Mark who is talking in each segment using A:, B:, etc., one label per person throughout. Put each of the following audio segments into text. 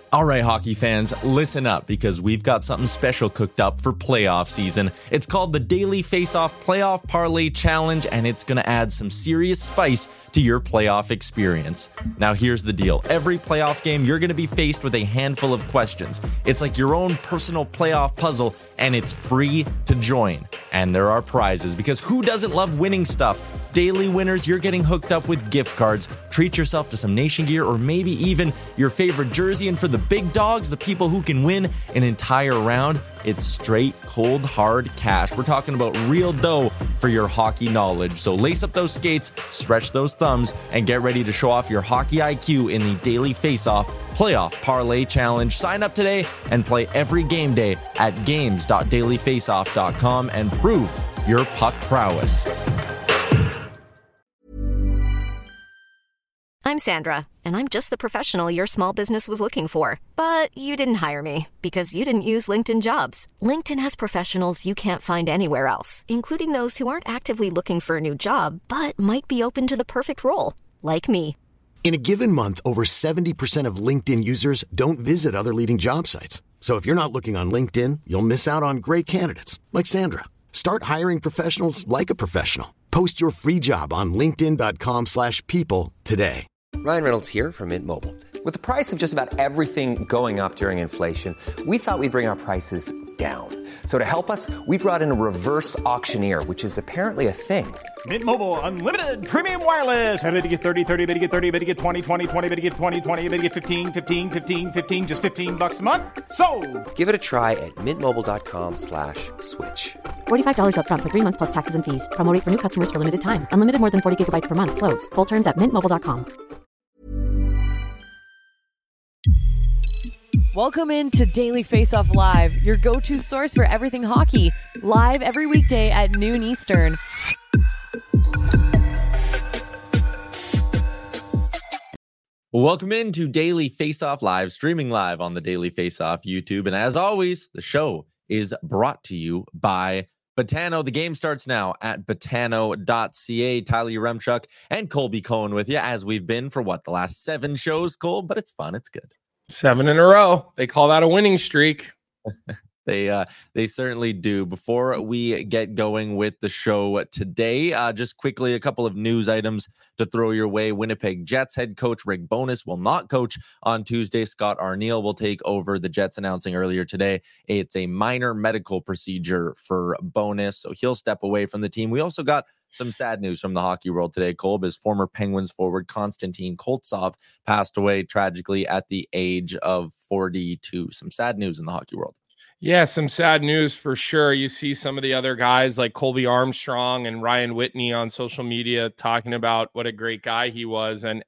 A: All right, hockey fans, listen up because we've got something special cooked up for playoff season. It's called the Daily Face-Off Playoff Parlay Challenge, and it's going to add some serious spice to your playoff experience. Now, here's the deal. Every playoff game, you're going to be faced with a handful of questions. It's like your own personal playoff puzzle, and it's free to join. And there are prizes, because who doesn't love winning stuff? Daily winners, you're getting hooked up with gift cards. Treat yourself to some Nation gear or maybe even your favorite jersey. And for the big dogs, the people who can win an entire round, it's straight, cold, hard cash. We're talking about real dough for your hockey knowledge. So lace up those skates, stretch those thumbs, and get ready to show off your hockey IQ in the Daily Face-Off Playoff Parlay Challenge. Sign up today and play every game day at games.dailyfaceoff.com and prove your puck prowess.
B: I'm Sandra, and I'm just the professional your small business was looking for. But you didn't hire me because you didn't use LinkedIn Jobs. LinkedIn has professionals you can't find anywhere else, including those who aren't actively looking for a new job, but might be open to the perfect role, like me.
C: In a given month, over 70% of LinkedIn users don't visit other leading job sites. So if you're not looking on LinkedIn, you'll miss out on great candidates like Sandra. Start hiring professionals like a professional. Post your free job on linkedin.com/people today.
D: Ryan Reynolds here from Mint Mobile. With the price of just about everything going up during inflation, we thought we'd bring our prices down. So to help us, we brought in a reverse auctioneer, which is apparently a thing.
E: Mint Mobile Unlimited Premium Wireless. How to get 30, 30, bit to get 30, bit to get 20, 20, 20, bit to get 20, 20, bit to get 15, 15, 15, 15, just $15 a month? Sold!
D: Give it a try at mintmobile.com/switch.
F: $45 up front for 3 months plus taxes and fees. Promo rate for new customers for limited time. Unlimited more than 40 gigabytes per month. Slows full terms at mintmobile.com.
G: Welcome into Daily Face-Off Live, your go-to source for everything hockey. Live every weekday at noon Eastern.
A: Welcome into Daily Face-Off Live, streaming live on the Daily Face-Off YouTube. And as always, the show is brought to you by Betano. The game starts now at betano.ca. Tyler Yaremchuk and Colby Cohen with you, as we've been for the last 7 shows, Cole, but it's fun. It's good.
H: 7 in a row. They call that a winning streak.
A: They certainly do. Before we get going with the show today, just quickly, a couple of news items to throw your way. Winnipeg Jets head coach Rick Bowness will not coach on Tuesday. Scott Arniel will take over. The Jets announcing earlier today it's a minor medical procedure for Bowness, so he'll step away from the team. We also got some sad news from the hockey world today, Kolb, as former Penguins forward Konstantin Koltsov passed away tragically at the age of 42. Some sad news in the hockey world.
H: Yeah, some sad news for sure. You see some of the other guys like Colby Armstrong and Ryan Whitney on social media talking about what a great guy he was. And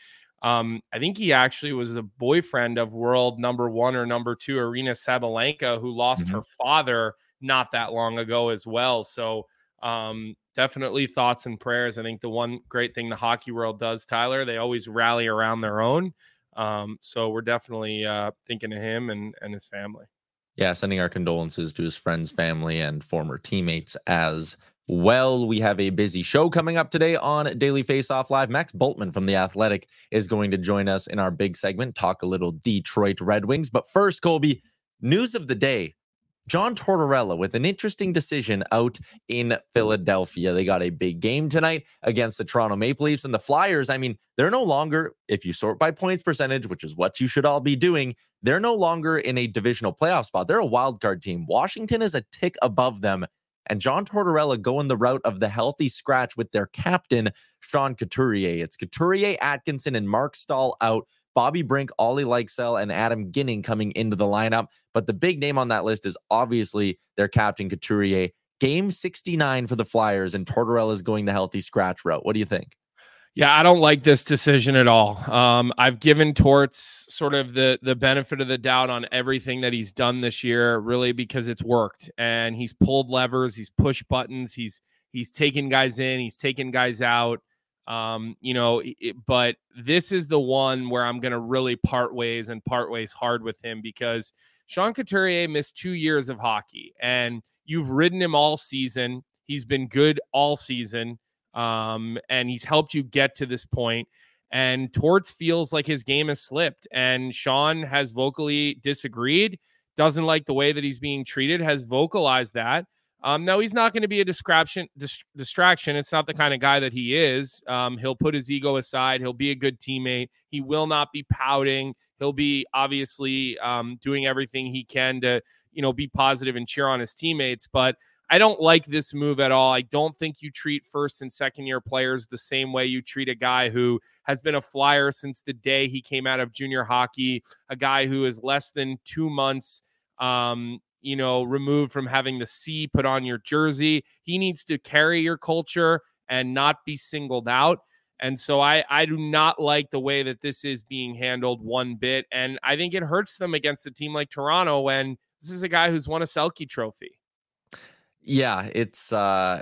H: I think he actually was the boyfriend of world number 1 or number 2, Aryna Sabalenka, who lost her father not that long ago as well. So definitely thoughts and prayers. I think the one great thing the hockey world does, Tyler, they always rally around their own. So we're definitely thinking of him and his family.
A: Yeah, sending our condolences to his friends, family, and former teammates as well. We have a busy show coming up today on Daily Face-Off Live. Max Bultman from The Athletic is going to join us in our big segment, talk a little Detroit Red Wings. But first, Colby, news of the day. John Tortorella with an interesting decision out in Philadelphia. They got a big game tonight against the Toronto Maple Leafs, and the Flyers, I mean, they're no longer, if you sort by points percentage, which is what you should all be doing, they're no longer in a divisional playoff spot. They're a wild card team. Washington is a tick above them, and John Tortorella going the route of the healthy scratch with their captain, Sean Couturier. It's Couturier, Atkinson, and Mark Stahl out. Bobby Brink, Ollie Lykesell, and Adam Ginning coming into the lineup. But the big name on that list is obviously their captain, Couturier. Game 69 for the Flyers, and Tortorella is going the healthy scratch route. What do you think?
H: Yeah, I don't like this decision at all. I've given Torts sort of the benefit of the doubt on everything that he's done this year, really, because it's worked. And he's pulled levers, he's pushed buttons, he's taken guys in, he's taken guys out. But this is the one where I'm going to really part ways hard with him, because Sean Couturier missed 2 years of hockey, and you've ridden him all season. He's been good all season, and he's helped you get to this point. And Torts feels like his game has slipped, and Sean has vocally disagreed, doesn't like the way that he's being treated, has vocalized that. No, he's not going to be a distraction. It's not the kind of guy that he is. He'll put his ego aside. He'll be a good teammate. He will not be pouting. He'll be obviously doing everything he can to, be positive and cheer on his teammates. But I don't like this move at all. I don't think you treat first and second year players the same way you treat a guy who has been a Flyer since the day he came out of junior hockey, a guy who is less than 2 months removed from having the C put on your jersey. He needs to carry your culture and not be singled out. And so I do not like the way that this is being handled one bit. And I think it hurts them against a team like Toronto when this is a guy who's won a Selke trophy.
A: Yeah, it's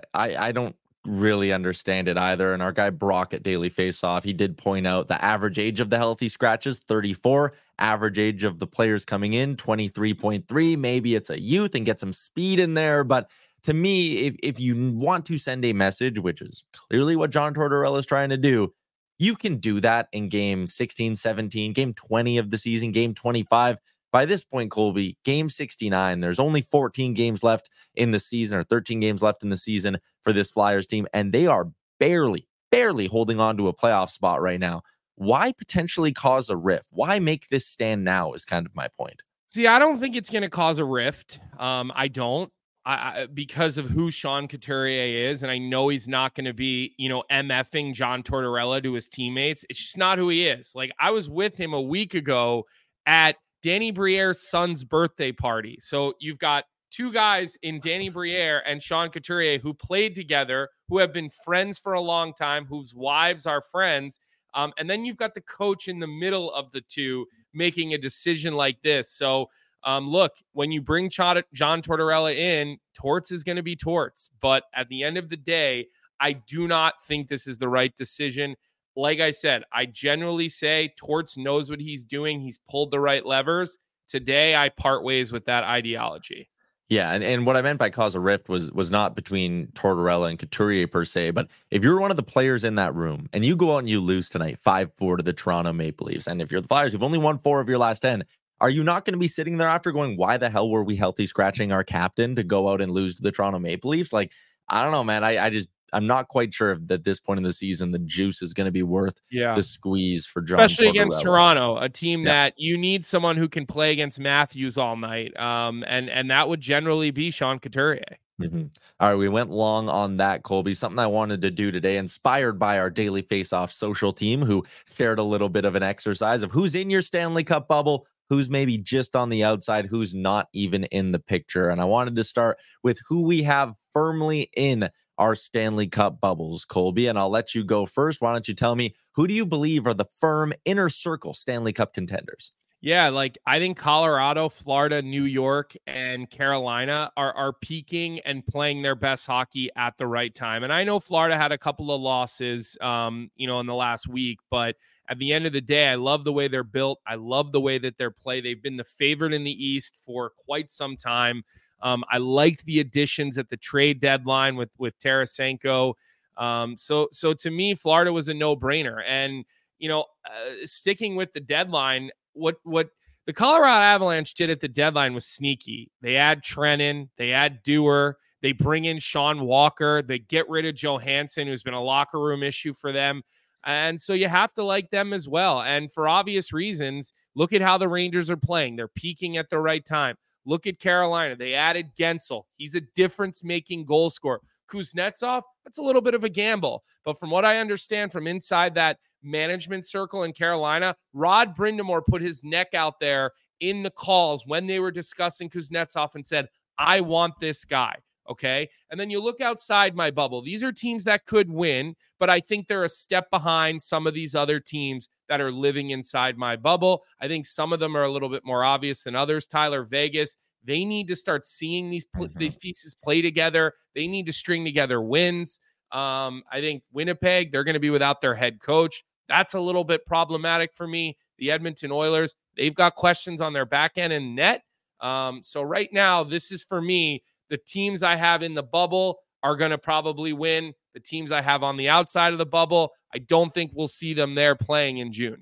A: I don't really understand it either. And our guy Brock at Daily Faceoff, he did point out the average age of the healthy scratches, 34. Average age of the players coming in, 23.3. Maybe it's a youth and get some speed in there. But to me, if you want to send a message, which is clearly what John Tortorella is trying to do, you can do that in game 16, 17, game 20 of the season, game 25. By this point, Colby, game 69, there's only 14 games left in the season, or 13 games left in the season for this Flyers team, and they are barely holding on to a playoff spot right now. Why potentially cause a rift? Why make this stand now is kind of my point.
H: See, I don't think it's going to cause a rift. I don't. Because of who Sean Couturier is, and I know he's not going to be, MFing John Tortorella to his teammates. It's just not who he is. Like, I was with him a week ago at Danny Briere's son's birthday party. So you've got two guys in Danny Briere and Sean Couturier who played together, who have been friends for a long time, whose wives are friends. And then you've got the coach in the middle of the two making a decision like this. So, look, when you bring John Tortorella in, Torts is going to be Torts. But at the end of the day, I do not think this is the right decision. Like I said, I generally say Torts knows what he's doing. He's pulled the right levers. Today, I part ways with that ideology.
A: Yeah, and what I meant by cause a rift was not between Tortorella and Couturier per se, but if you're one of the players in that room and you go out and you lose tonight 5-4 to the Toronto Maple Leafs, and if you're the Flyers, you've only won 4 of your last 10, are you not going to be sitting there after going, why the hell were we healthy scratching our captain to go out and lose to the Toronto Maple Leafs? Like, I don't know, man. I'm not quite sure if at this point in the season the juice is going to be worth the squeeze for John,
H: especially against Toronto, a team that you need someone who can play against Matthews all night, and that would generally be Sean Couturier.
A: Mm-hmm. All right, we went long on that, Colby. Something I wanted to do today, inspired by our Daily Faceoff social team, who shared a little bit of an exercise of who's in your Stanley Cup bubble, who's maybe just on the outside, who's not even in the picture. And I wanted to start with who we have firmly in our Stanley Cup bubbles, Colby, and I'll let you go first. Why don't you tell me, who do you believe are the firm inner circle Stanley Cup contenders?
H: Yeah, I think Colorado, Florida, New York, and Carolina are peaking and playing their best hockey at the right time. And I know Florida had a couple of losses, in the last week, but at the end of the day, I love the way they're built. I love the way that they're played. They've been the favorite in the East for quite some time. I liked the additions at the trade deadline with Tarasenko. So to me, Florida was a no-brainer. And, sticking with the deadline, what the Colorado Avalanche did at the deadline was sneaky. They add Trenin, they add Dewar, they bring in Sean Walker, they get rid of Johansson, who's been a locker room issue for them. And so you have to like them as well. And for obvious reasons, look at how the Rangers are playing. They're peaking at the right time. Look at Carolina. They added Gensel. He's a difference-making goal scorer. Kuznetsov, that's a little bit of a gamble. But from what I understand from inside that management circle in Carolina, Rod Brind'Amour put his neck out there in the calls when they were discussing Kuznetsov and said, I want this guy. Okay. And then you look outside my bubble. These are teams that could win, but I think they're a step behind some of these other teams that are living inside my bubble. I think some of them are a little bit more obvious than others. Tyler, Vegas, they need to start seeing these pieces play together. They need to string together wins. I think Winnipeg, they're going to be without their head coach. That's a little bit problematic for me. The Edmonton Oilers, they've got questions on their back end and net. So right now, this is for me. The teams I have in the bubble are going to probably win. The teams I have on the outside of the bubble, I don't think we'll see them there playing in June.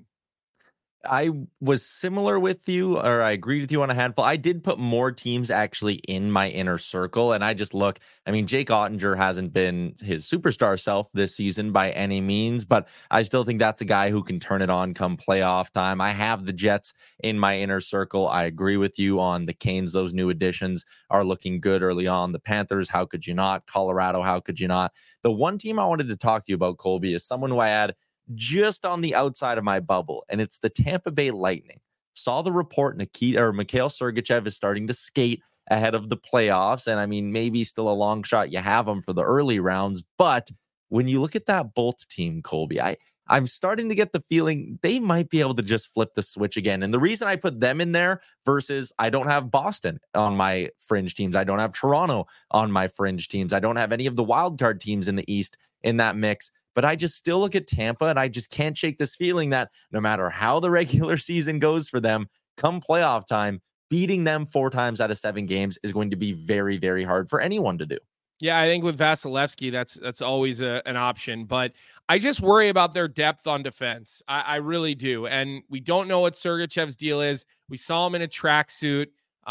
A: I was similar with you, or I agreed with you on a handful. I did put more teams actually in my inner circle, and I just look. I mean, Jake Ottinger hasn't been his superstar self this season by any means, but I still think that's a guy who can turn it on come playoff time. I have the Jets in my inner circle. I agree with you on the Canes. Those new additions are looking good early on. The Panthers, how could you not? Colorado, how could you not? The one team I wanted to talk to you about, Colby, is someone who I had just on the outside of my bubble, and it's the Tampa Bay Lightning. Saw the report Mikhail Sergachev is starting to skate ahead of the playoffs, and I mean, maybe still a long shot you have him for the early rounds, but when you look at that Bolts team, Colby, I'm starting to get the feeling they might be able to just flip the switch again. And the reason I put them in there versus I don't have Boston on my fringe teams, I don't have Toronto on my fringe teams, I don't have any of the wildcard teams in the East in that mix. But I just still look at Tampa and I just can't shake this feeling that no matter how the regular season goes for them, come playoff time, beating them 4 times out of 7 games is going to be very, very hard for anyone to do.
H: Yeah, I think with Vasilevsky, that's always an option. But I just worry about their depth on defense. I really do. And we don't know what Sergachev's deal is. We saw him in a tracksuit.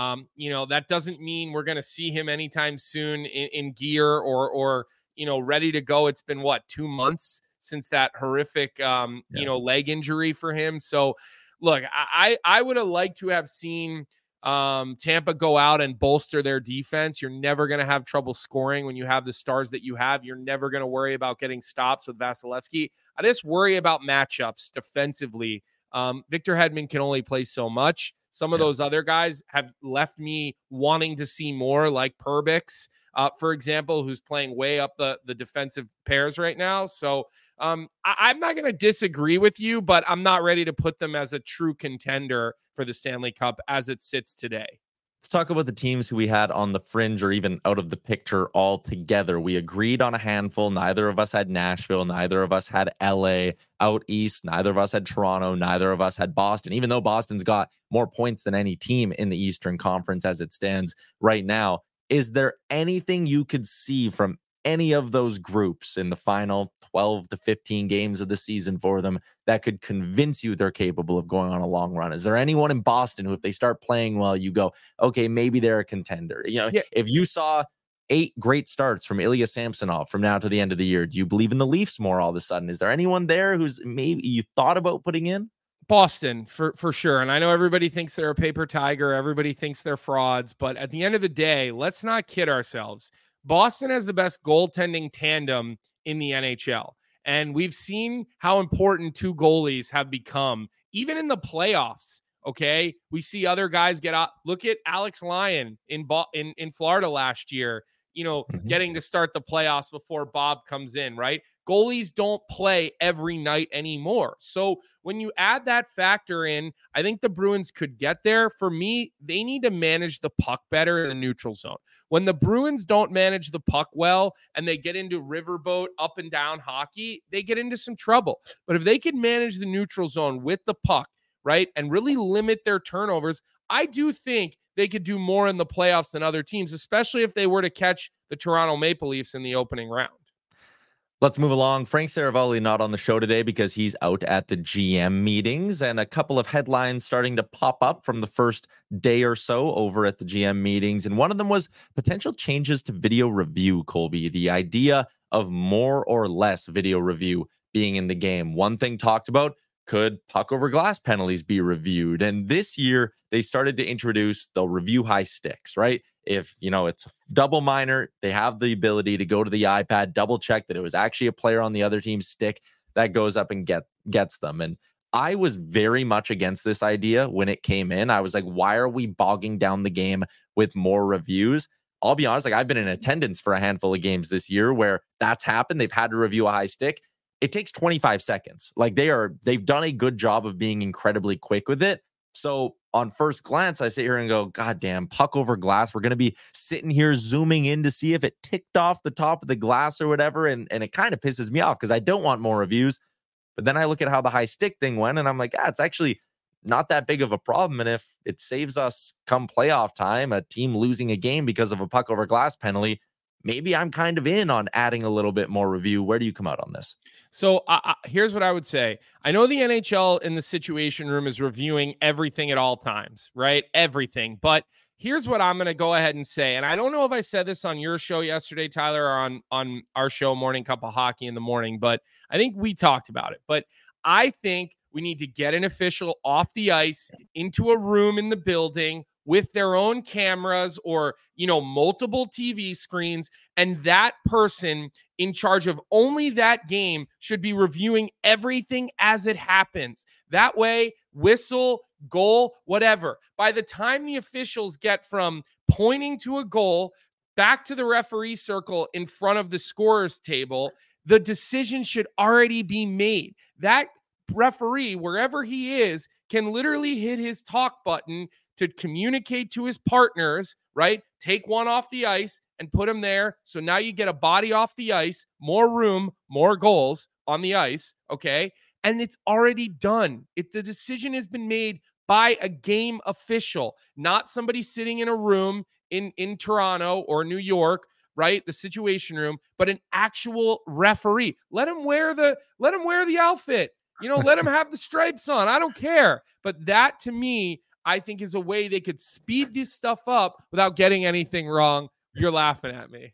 H: That doesn't mean we're going to see him anytime soon in gear or ready to go. It's been 2 months since that horrific, leg injury for him. So look, I would have liked to have seen Tampa go out and bolster their defense. You're never going to have trouble scoring when you have the stars that you have. You're never going to worry about getting stops with Vasilevsky. I just worry about matchups defensively. Victor Hedman can only play so much. Some of those other guys have left me wanting to see more, like Perbix, for example, who's playing way up the defensive pairs right now. So I'm not going to disagree with you, but I'm not ready to put them as a true contender for the Stanley Cup as it sits today.
A: Let's talk about the teams who we had on the fringe or even out of the picture altogether. We agreed on a handful. Neither of us had Nashville. Neither of us had LA. Out east, neither of us had Toronto. Neither of us had Boston, even though Boston's got more points than any team in the Eastern Conference as it stands right now. Is there anything you could see from any of those groups in the final 12 to 15 games of the season for them that could convince you they're capable of going on a long run? Is there anyone in Boston who, if they start playing well, you go, okay, maybe they're a contender? If you saw 8 great starts from Ilya Samsonov from now to the end of the year, do you believe in the Leafs more all of a sudden? Is there anyone there who's maybe you thought about putting in?
H: Boston, for sure. And I know everybody thinks they're a paper tiger. Everybody thinks they're frauds. But at the end of the day, let's not kid ourselves. Boston has the best goaltending tandem in the NHL. And we've seen how important 2 goalies have become, even in the playoffs. Okay. We see other guys get out. Look at Alex Lyon in Florida last year, getting to start the playoffs before Bob comes in, right? Goalies don't play every night anymore. So when you add that factor in, I think the Bruins could get there. For me, they need to manage the puck better in the neutral zone. When the Bruins don't manage the puck well and they get into riverboat up and down hockey, they get into some trouble. But if they can manage the neutral zone with the puck, right, and really limit their turnovers, I do think they could do more in the playoffs than other teams, especially if they were to catch the Toronto Maple Leafs in the opening round.
A: Let's move along. Frank Saravalli not on the show today because he's out at the GM meetings, and a couple of headlines starting to pop up from the first day or so over at the GM meetings. And one of them was potential changes to video review, Colby. The idea of more or less video review being in the game. One thing talked about, could puck over glass penalties be reviewed? And this year they started to introduce, they'll review high sticks, right? If, it's a double minor, they have the ability to go to the iPad, double check that it was actually a player on the other team's stick that goes up and gets them. And I was very much against this idea when it came in. I was like, why are we bogging down the game with more reviews? I'll be honest, I've been in attendance for a handful of games this year where that's happened. They've had to review a high stick. It takes 25 seconds. They've done a good job of being incredibly quick with it. So on first glance, I sit here and go, God damn, puck over glass. We're going to be sitting here zooming in to see if it ticked off the top of the glass or whatever. And it kind of pisses me off because I don't want more reviews. But then I look at how the high stick thing went and I'm like, it's actually not that big of a problem. And if it saves us come playoff time, a team losing a game because of a puck over glass penalty, maybe I'm kind of in on adding a little bit more review. Where do you come out on this?
H: So here's what I would say. I know the NHL in the Situation Room is reviewing everything at all times, right? Everything. But here's what I'm going to go ahead and say. And I don't know if I said this on your show yesterday, Tyler, or on our show, Morning Cup of Hockey in the Morning, but I think we talked about it. But I think we need to get an official off the ice into a room in the building with their own cameras or, multiple TV screens. And that person in charge of only that game should be reviewing everything as it happens. That way, whistle, goal, whatever. By the time the officials get from pointing to a goal back to the referee circle in front of the scorer's table, the decision should already be made. That referee, wherever he is, can literally hit his talk button to communicate to his partners, right? Take one off the ice and put him there. So now you get a body off the ice, more room, more goals on the ice, okay? And it's already done. The decision has been made by a game official, not somebody sitting in a room in Toronto or New York, right? The Situation Room, but an actual referee. Let him wear the outfit. Let him have the stripes on. I don't care. But that, to me, I think is a way they could speed this stuff up without getting anything wrong. You're laughing at me.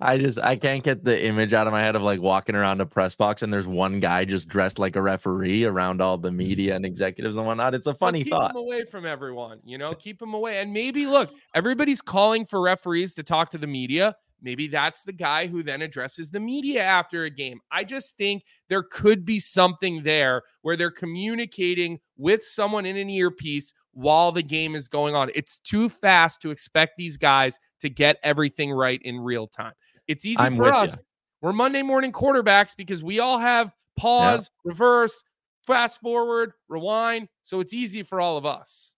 A: I can't get the image out of my head of like walking around a press box and there's one guy just dressed like a referee around all the media and executives and whatnot. It's a funny thought.
H: Keep him away from everyone, keep him away. And maybe, look, everybody's calling for referees to talk to the media. Maybe that's the guy who then addresses the media after a game. I just think there could be something there where they're communicating with someone in an earpiece while the game is going on. It's too fast to expect these guys to get everything right in real time. It's easy for us. We're Monday morning quarterbacks because we all have pause, reverse, fast forward, rewind. So it's easy for all of us.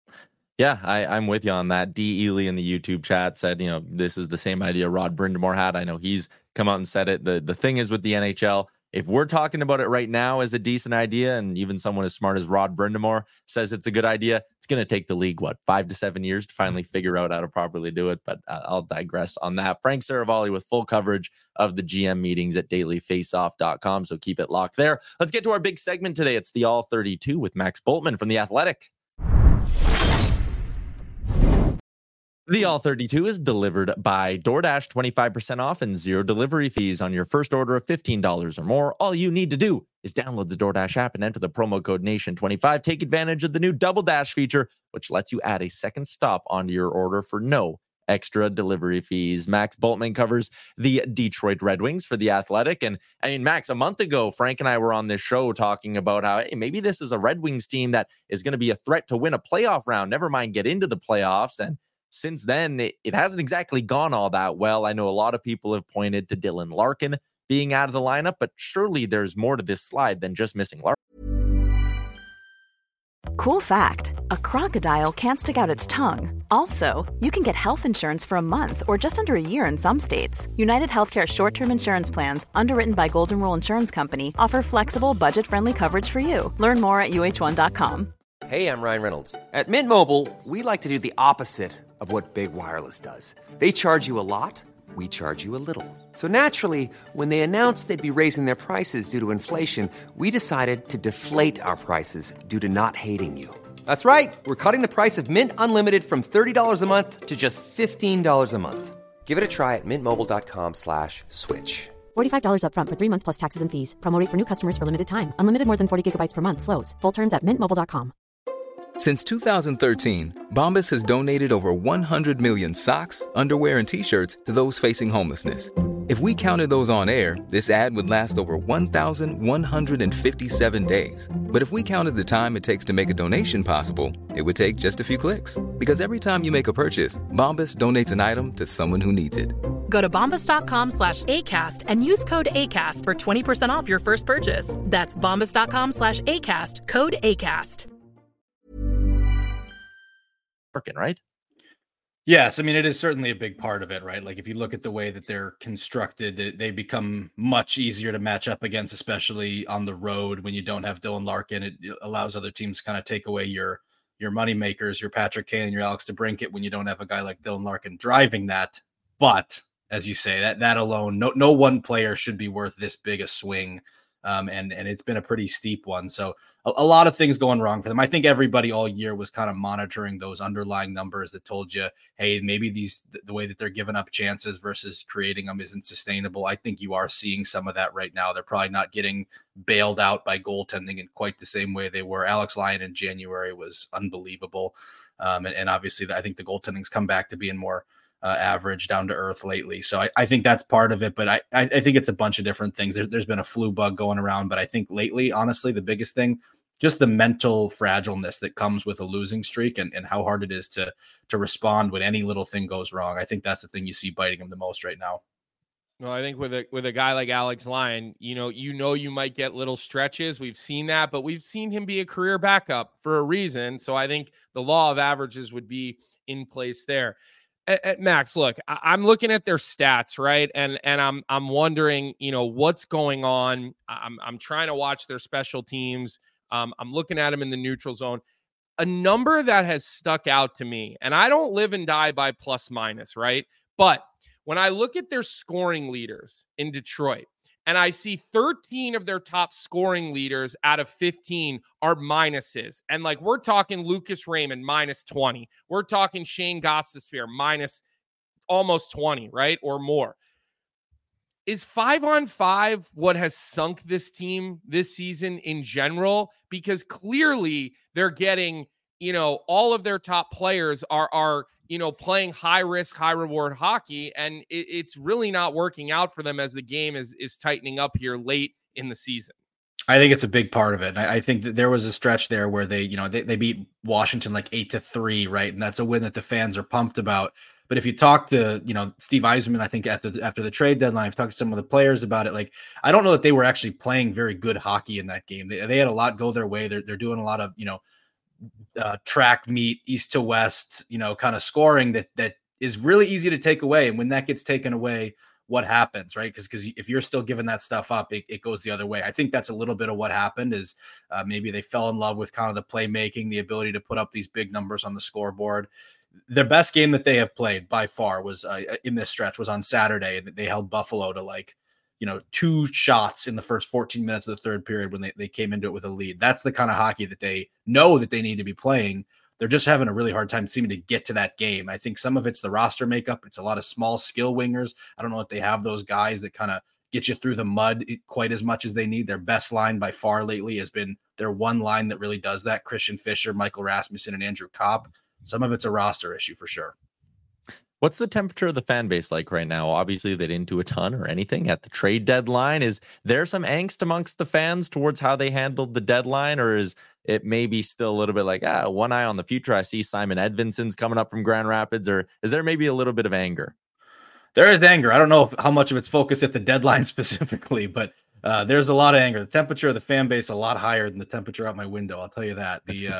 A: Yeah, I'm with you on that. D. Ely in the YouTube chat said, this is the same idea Rod Brind'Amour had. I know he's come out and said it. The thing is with the NHL, if we're talking about it right now as a decent idea, and even someone as smart as Rod Brind'Amour says it's a good idea, it's going to take the league, 5 to 7 years to finally figure out how to properly do it. But I'll digress on that. Frank Saravalli with full coverage of the GM meetings at dailyfaceoff.com. So keep it locked there. Let's get to our big segment today. It's the All 32 with Max Bultman from The Athletic. The All 32 is delivered by DoorDash, 25% off and 0 delivery fees on your first order of $15 or more. All you need to do is download the DoorDash app and enter the promo code NATION25. Take advantage of the new Double Dash feature, which lets you add a second stop onto your order for no extra delivery fees. Max Bultman covers the Detroit Red Wings for The Athletic. And Max, a month ago, Frank and I were on this show talking about how, maybe this is a Red Wings team that is going to be a threat to win a playoff round, never mind get into the playoffs. And since then, it hasn't exactly gone all that well. I know a lot of people have pointed to Dylan Larkin being out of the lineup, but surely there's more to this slide than just missing Larkin.
I: Cool fact, a crocodile can't stick out its tongue. Also, you can get health insurance for a month or just under a year in some states. United Healthcare short-term insurance plans, underwritten by Golden Rule Insurance Company, offer flexible, budget-friendly coverage for you. Learn more at UH1.com.
D: Hey, I'm Ryan Reynolds. At Mint Mobile, we like to do the opposite of what Big Wireless does. They charge you a lot, we charge you a little. So naturally, when they announced they'd be raising their prices due to inflation, we decided to deflate our prices due to not hating you. That's right. We're cutting the price of Mint Unlimited from $30 a month to just $15 a month. Give it a try at mintmobile.com/switch.
F: $45 up front for 3 months plus taxes and fees. Promo rate for new customers for limited time. Unlimited more than 40 gigabytes per month. Slows full terms at mintmobile.com.
J: Since 2013, Bombas has donated over 100 million socks, underwear, and T-shirts to those facing homelessness. If we counted those on air, this ad would last over 1,157 days. But if we counted the time it takes to make a donation possible, it would take just a few clicks. Because every time you make a purchase, Bombas donates an item to someone who needs it.
K: Go to bombas.com/ACAST and use code ACAST for 20% off your first purchase. That's bombas.com/ACAST, code ACAST.
A: Right?
L: Yes, I mean, it is certainly a big part of it, right? Like if you look at the way that they're constructed, they become much easier to match up against, especially on the road when you don't have Dylan Larkin. It allows other teams to kind of take away your money makers, your Patrick Kane, your Alex DeBrincat when you don't have a guy like Dylan Larkin driving that. But as you say, that alone, no one player should be worth this big a swing. And it's been a pretty steep one. So a lot of things going wrong for them. I think everybody all year was kind of monitoring those underlying numbers that told you, hey, maybe the way that they're giving up chances versus creating them isn't sustainable. I think you are seeing some of that right now. They're probably not getting bailed out by goaltending in quite the same way they were. Alex Lyon in January was unbelievable. And obviously I think the goaltending's come back to being more average, down to earth lately. So I think that's part of it, but I think it's a bunch of different things. There's been a flu bug going around, but I think lately, honestly, the biggest thing, just the mental fragileness that comes with a losing streak and how hard it is to respond when any little thing goes wrong. I think that's the thing you see biting him the most right now.
H: Well, I think with a guy like Alex Lyon, you might get little stretches. We've seen that, but we've seen him be a career backup for a reason. So I think the law of averages would be in place there. Max, look, I'm looking at their stats, right? And I'm wondering, what's going on. I'm trying to watch their special teams. I'm looking at them in the neutral zone. A number that has stuck out to me, and I don't live and die by plus minus, right? But when I look at their scoring leaders in Detroit, and I see 13 of their top scoring leaders out of 15 are minuses. And we're talking Lucas Raymond minus 20. We're talking Shane Gostisbehere minus almost 20, right? Or more. Is 5-on-5 what has sunk this team this season in general? Because clearly they're getting, all of their top players are playing high risk, high reward hockey. And it's really not working out for them as the game is tightening up here late in the season.
L: I think it's a big part of it. And I think that there was a stretch there where they beat Washington 8-3, right? And that's a win that the fans are pumped about. But if you talk to, Steve Yzerman, I think after the trade deadline, I've talked to some of the players about it. I don't know that they were actually playing very good hockey in that game. They had a lot go their way. They're doing a lot of, track meet, east to west, kind of scoring that is really easy to take away. And when that gets taken away, what happens, right? Because if you're still giving that stuff up, it goes the other way. I think that's a little bit of what happened is maybe they fell in love with kind of the playmaking, the ability to put up these big numbers on the scoreboard. Their best game that they have played by far was in this stretch was on Saturday. They held Buffalo to 2 shots in the first 14 minutes of the third period when they came into it with a lead. That's the kind of hockey that they know that they need to be playing. They're just having a really hard time seeming to get to that game. I think some of it's the roster makeup. It's a lot of small skill wingers. I don't know if they have those guys that kind of get you through the mud quite as much as they need. Their best line by far lately has been their one line that really does that. Christian Fischer, Michael Rasmussen, and Andrew Copp. Some of it's a roster issue for sure.
A: What's the temperature of the fan base like right now? Obviously, they didn't do a ton or anything at the trade deadline. Is there some angst amongst the fans towards how they handled the deadline, or is it maybe still a little bit one eye on the future? I see Simon Edvinsson's coming up from Grand Rapids, or is there maybe a little bit of anger?
L: There is anger. I don't know how much of it's focused at the deadline specifically, but there's a lot of anger. The temperature of the fan base is a lot higher than the temperature out my window. I'll tell you that.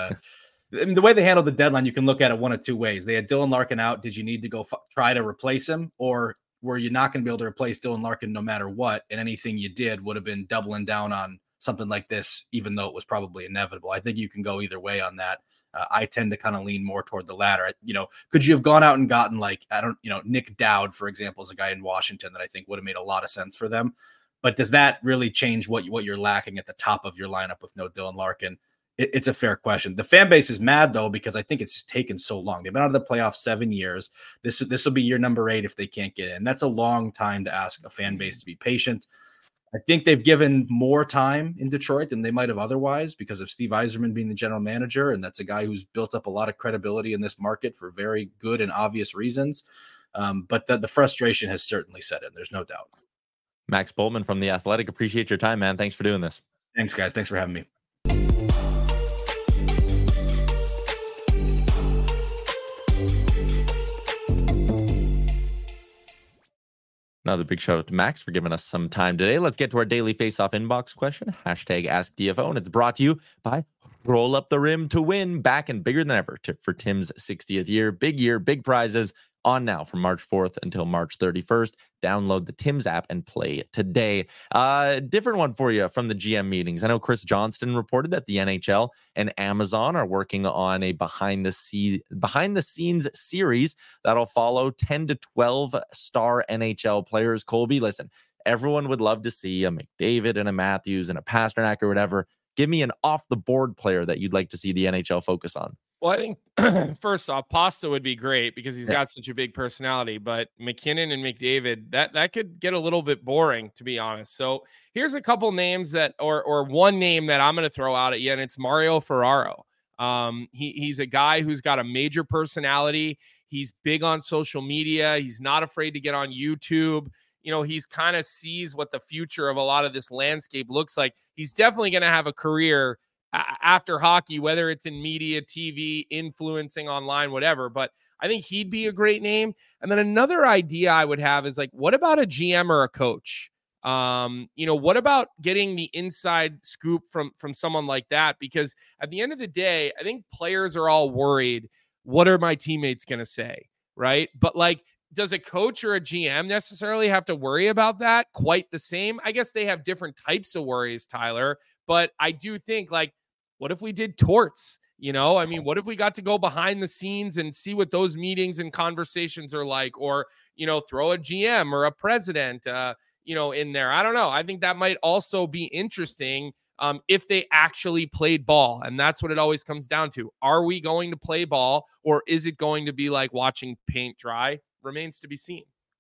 L: The way they handled the deadline, you can look at it one of two ways. They had Dylan Larkin out. Did you need to go try to replace him, or were you not going to be able to replace Dylan Larkin no matter what? And anything you did would have been doubling down on something like this, even though it was probably inevitable. I think you can go either way on that. I tend to kind of lean more toward the latter. Could you have gone out and gotten Nick Dowd, for example, is a guy in Washington that I think would have made a lot of sense for them. But does that really change what you're lacking at the top of your lineup with no Dylan Larkin? It's a fair question. The fan base is mad, though, because I think it's just taken so long. They've been out of the playoffs 7 years. This will be year number 8 if they can't get in. That's a long time to ask a fan base to be patient. I think they've given more time in Detroit than they might have otherwise because of Steve Yzerman being the general manager, and that's a guy who's built up a lot of credibility in this market for very good and obvious reasons. But the frustration has certainly set in. There's no doubt.
A: Max Bultman from The Athletic. Appreciate your time, man. Thanks for doing this.
L: Thanks, guys. Thanks for having me.
A: Another big shout out to Max for giving us some time today. Let's get to our daily face-off inbox question. #AskDFO. And it's brought to you by Roll Up the Rim to Win. Back and bigger than ever for Tim's 60th year. Big prizes, on now from March 4th until March 31st. Download the Tim's app and play today. Different one for you from the GM meetings. I know Chris Johnston reported that the NHL and Amazon are working on a behind the scenes series that'll follow 10 to 12 star NHL players. Colby, listen, everyone would love to see a McDavid and a Matthews and a Pasternak or whatever. Give me an off-the-board player that you'd like to see the NHL focus on.
H: Well, I think first off, Pasta would be great because he's got such a big personality. But McKinnon and McDavid, that could get a little bit boring, to be honest. So here's a couple names that, or one name that I'm going to throw out at you, and it's Mario Ferraro. He's a guy who's got a major personality. He's big on social media. He's not afraid to get on YouTube. You know, he's kind of sees what the future of a lot of this landscape looks like. He's definitely going to have a career after hockey, whether it's in media, TV, influencing online, whatever. But I think he'd be a great name. And then another idea I would have is like, what about a GM or a coach? What about getting the inside scoop from someone like that? Because at the end of the day, I think players are all worried. What are my teammates going to say? Right. But like, does a coach or a GM necessarily have to worry about that quite the same? I guess they have different types of worries, Tyler, but I do think like, what if we did torts? I mean, what if we got to go behind the scenes and see what those meetings and conversations are like, or, throw a GM or a president, in there. I don't know. I think that might also be interesting if they actually played ball. And that's what it always comes down to. Are we going to play ball, or is it going to be like watching paint dry? Remains to be seen.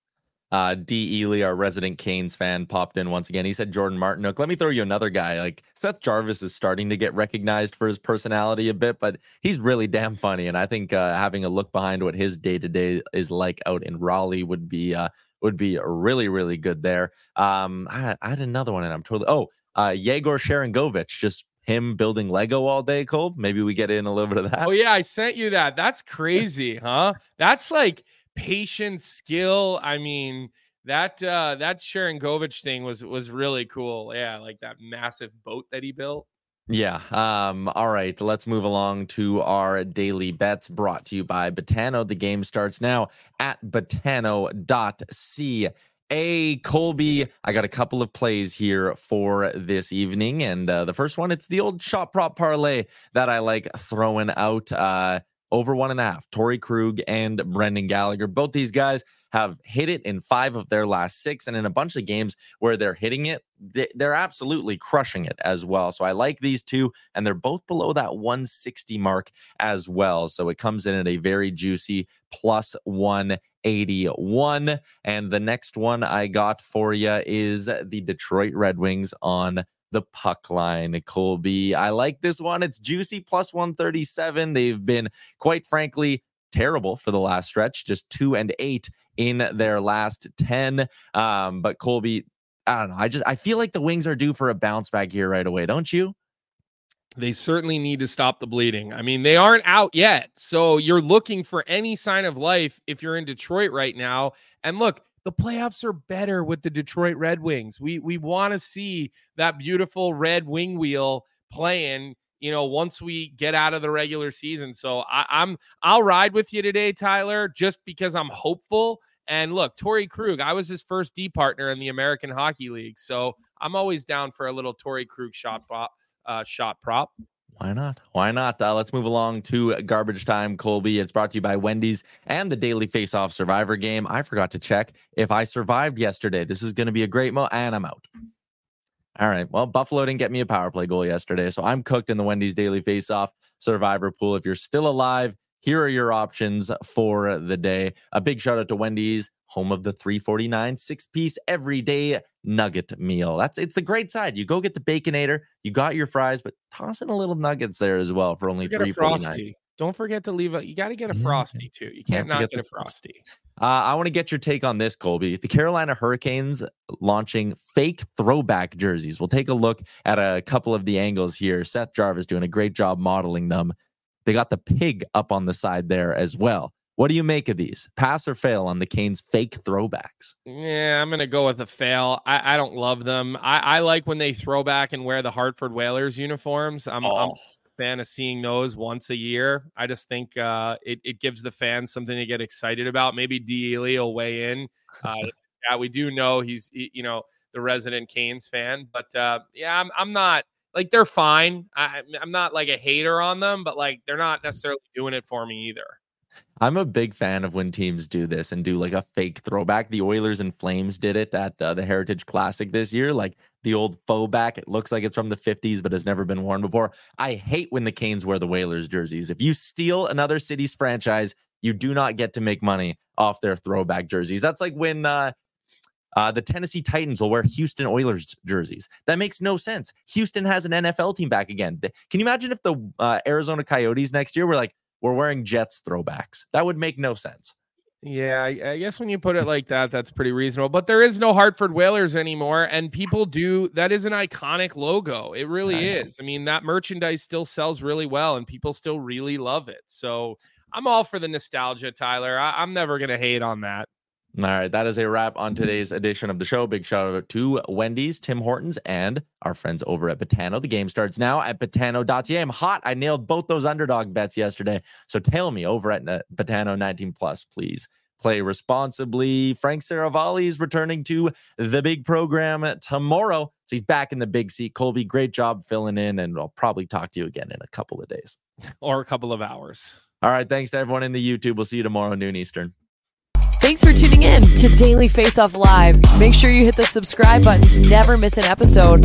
A: D. Ely, our resident Canes fan, popped in once again. He said Jordan Martinook. Let me throw you another guy. Like Seth Jarvis is starting to get recognized for his personality a bit, but he's really damn funny. And I think having a look behind what his day-to-day is like out in Raleigh would be really, really good there. I had another one, and I'm totally Yegor Sharangovich, just him building Lego all day, Cole. Maybe we get in a little bit of that.
H: Oh yeah, I sent you that. That's crazy, huh? That's like patience, skill. I mean, that Sharangovich thing was really cool. Yeah, like that massive boat that he built.
A: Yeah. All right, let's move along to our daily bets brought to you by Betano. The game starts now at betano.ca. Colby, I got a couple of plays here for this evening, and the first one, it's the old shot prop parlay that I like throwing out. Over 1.5, Torrey Krug and Brendan Gallagher. Both these guys have hit it in 5 of their last 6, and in a bunch of games where they're hitting it, they're absolutely crushing it as well. So I like these two, and they're both below that 160 mark as well. So it comes in at a very juicy plus 181. And the next one I got for you is the Detroit Red Wings on the puck line. Colby, I like this one. It's juicy, plus 137. They've been, quite frankly, terrible for the last stretch, just 2-8 in their last 10. But Colby, I don't know. I feel like the Wings are due for a bounce back here right away, don't you?
H: They certainly need to stop the bleeding. I mean, they aren't out yet. So you're looking for any sign of life if you're in Detroit right now. And look, the playoffs are better with the Detroit Red Wings. We want to see that beautiful red wing wheel playing, once we get out of the regular season. So I'll ride with you today, Tyler, just because I'm hopeful. And look, Torrey Krug, I was his first D partner in the American Hockey League. So I'm always down for a little Torrey Krug shot prop.
A: Why not? Let's move along to garbage time, Colby. It's brought to you by Wendy's and the Daily Face-Off Survivor game. I forgot to check if I survived yesterday. This is going to be a great and I'm out. All right. Well, Buffalo didn't get me a power play goal yesterday, so I'm cooked in the Wendy's Daily Face-Off Survivor pool. If you're still alive, here are your options for the day. A big shout out to Wendy's, home of the $3.49 6-piece everyday nugget meal. It's the great side. You go get the Baconator, you got your fries, but toss in a little nuggets there as well for only $3.49.
H: Don't forget to leave you got to get a Frosty too. You can't not get a Frosty.
A: I want to get your take on this, Colby. The Carolina Hurricanes launching fake throwback jerseys. We'll take a look at a couple of the angles here. Seth Jarvis doing a great job modeling them. They got the pig up on the side there as well. What do you make of these? Pass or fail on the Canes fake throwbacks?
H: Yeah, I'm going to go with a fail. I don't love them. I like when they throw back and wear the Hartford Whalers uniforms. I'm fan of seeing those once a year. I just think it gives the fans something to get excited about. Maybe D'Ely will weigh in. Yeah, we do know he's the resident Canes fan, but I'm not like, they're fine. I'm not like a hater on them, but like they're not necessarily doing it for me either.
A: I'm a big fan of when teams do this and do like a fake throwback. The Oilers and Flames did it at the Heritage Classic this year. Like the old faux back. It looks like it's from the 50s, but has never been worn before. I hate when the Canes wear the Whalers jerseys. If you steal another city's franchise, you do not get to make money off their throwback jerseys. That's like when the Tennessee Titans will wear Houston Oilers jerseys. That makes no sense. Houston has an NFL team back again. Can you imagine if the Arizona Coyotes next year were like, we're wearing Jets throwbacks? That would make no sense.
H: Yeah, I guess when you put it like that, that's pretty reasonable. But there is no Hartford Whalers anymore, and people do. That is an iconic logo. It really is. I mean, that merchandise still sells really well, and people still really love it. So I'm all for the nostalgia, Tyler. I'm never going to hate on that.
A: All right, that is a wrap on today's edition of the show. Big shout out to Wendy's, Tim Hortons, and our friends over at Betano. The game starts now at Betano.ca. I'm hot. I nailed both those underdog bets yesterday. So tell me over at Betano 19+, please play responsibly. Frank Saravalli is returning to the big program tomorrow. So he's back in the big seat. Colby, great job filling in, and I'll probably talk to you again in a couple of days.
H: Or a couple of hours.
A: All right, thanks to everyone in the YouTube. We'll see you tomorrow, noon Eastern.
G: Thanks for tuning in to Daily Face Off Live. Make sure you hit the subscribe button to never miss an episode.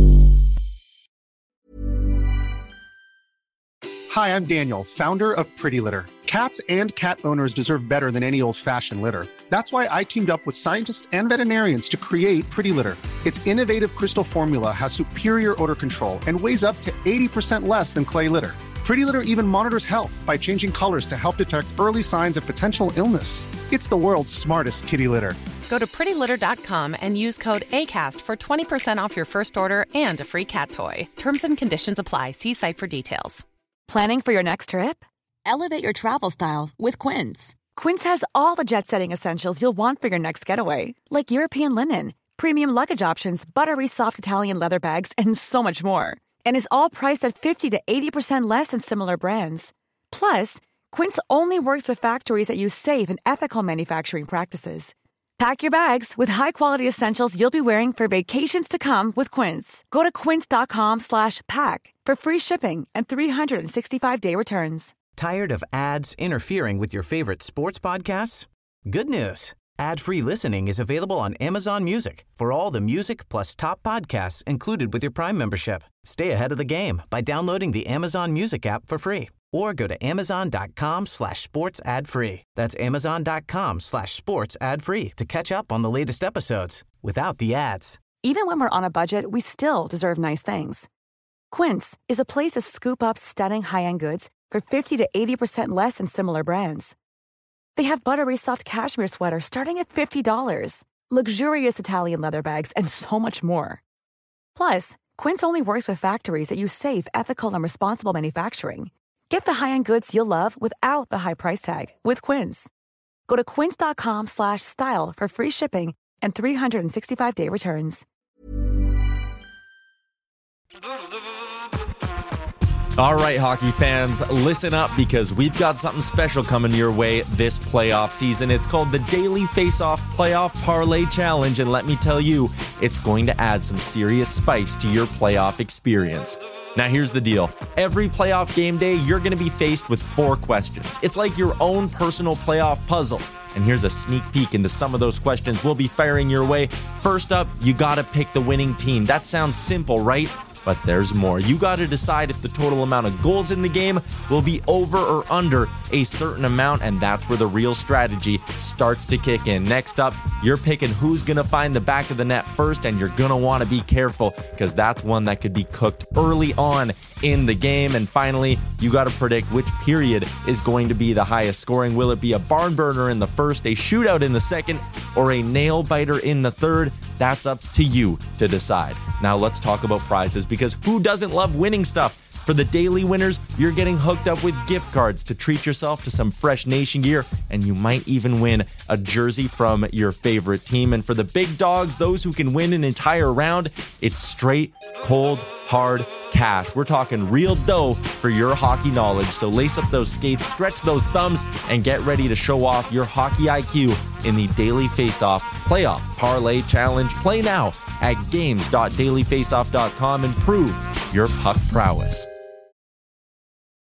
M: Hi, I'm Daniel, founder of Pretty Litter. Cats and cat owners deserve better than any old-fashioned litter. That's why I teamed up with scientists and veterinarians to create Pretty Litter. Its innovative crystal formula has superior odor control and weighs up to 80% less than clay litter. Pretty Litter even monitors health by changing colors to help detect early signs of potential illness. It's the world's smartest kitty litter.
N: Go to prettylitter.com and use code ACAST for 20% off your first order and a free cat toy. Terms and conditions apply. See site for details.
I: Planning for your next trip? Elevate your travel style with Quince. Quince has all the jet-setting essentials you'll want for your next getaway, like European linen, premium luggage options, buttery soft Italian leather bags, and so much more. And is all priced at 50 to 80% less than similar brands. Plus, Quince only works with factories that use safe and ethical manufacturing practices. Pack your bags with high-quality essentials you'll be wearing for vacations to come with Quince. Go to quince.com/pack for free shipping and 365-day returns.
O: Tired of ads interfering with your favorite sports podcasts? Good news. Ad-free listening is available on Amazon Music for all the music plus top podcasts included with your Prime membership. Stay ahead of the game by downloading the Amazon Music app for free or go to amazon.com/sports ad free. That's amazon.com/sports ad free to catch up on the latest episodes without the ads.
I: Even when we're on a budget, we still deserve nice things. Quince is a place to scoop up stunning high-end goods for 50 to 80% less than similar brands. They have buttery soft cashmere sweaters starting at $50, luxurious Italian leather bags, and so much more. Plus, Quince only works with factories that use safe, ethical, and responsible manufacturing. Get the high-end goods you'll love without the high price tag with Quince. Go to quince.com/style for free shipping and 365-day returns.
A: All right, hockey fans, listen up because we've got something special coming your way this playoff season. It's called the Daily Face-Off Playoff Parlay Challenge, and let me tell you, it's going to add some serious spice to your playoff experience. Now, here's the deal. Every playoff game day, you're going to be faced with 4 questions. It's like your own personal playoff puzzle. And here's a sneak peek into some of those questions we'll be firing your way. First up, you got to pick the winning team. That sounds simple, right? But there's more. You got to decide if the total amount of goals in the game will be over or under a certain amount, and that's where the real strategy starts to kick in. Next up, you're picking who's going to find the back of the net first, and you're going to want to be careful because that's one that could be cooked early on in the game. And finally, you got to predict which period is going to be the highest scoring. Will it be a barn burner in the first, a shootout in the second, or a nail biter in the third? That's up to you to decide. Now let's talk about prizes because who doesn't love winning stuff? For the daily winners, you're getting hooked up with gift cards to treat yourself to some fresh Nation gear, and you might even win a jersey from your favorite team. And for the big dogs, those who can win an entire round, it's straight cold, hard cash. We're talking real dough for your hockey knowledge. So lace up those skates, stretch those thumbs, and get ready to show off your hockey IQ in the Daily Faceoff Playoff Parlay Challenge. Play now at games.dailyfaceoff.com and prove your puck prowess.